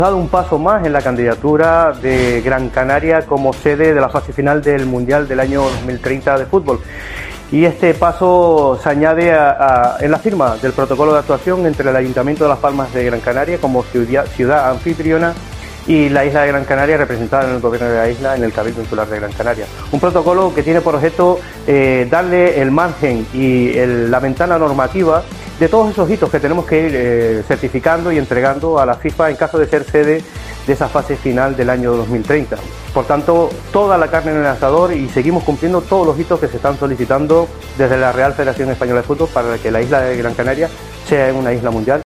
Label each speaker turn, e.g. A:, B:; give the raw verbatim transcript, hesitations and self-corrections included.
A: dado un paso más en la candidatura de Gran Canaria como sede de la fase final del Mundial del año dos mil treinta de fútbol. Y este paso se añade a, a, en la firma del protocolo de actuación entre el Ayuntamiento de Las Palmas de Gran Canaria como ciudad, ciudad anfitriona y la isla de Gran Canaria, representada en el gobierno de la isla en el Cabildo Insular de Gran Canaria. Un protocolo que tiene por objeto eh, darle el margen y el, la ventana normativa de todos esos hitos que tenemos que ir eh, certificando y entregando a la FIFA en caso de ser sede de esa fase final del año dos mil treinta. Por tanto, toda la carne en el asador y seguimos cumpliendo todos los hitos que se están solicitando desde la Real Federación Española de Fútbol para que la isla de Gran Canaria sea una isla mundial.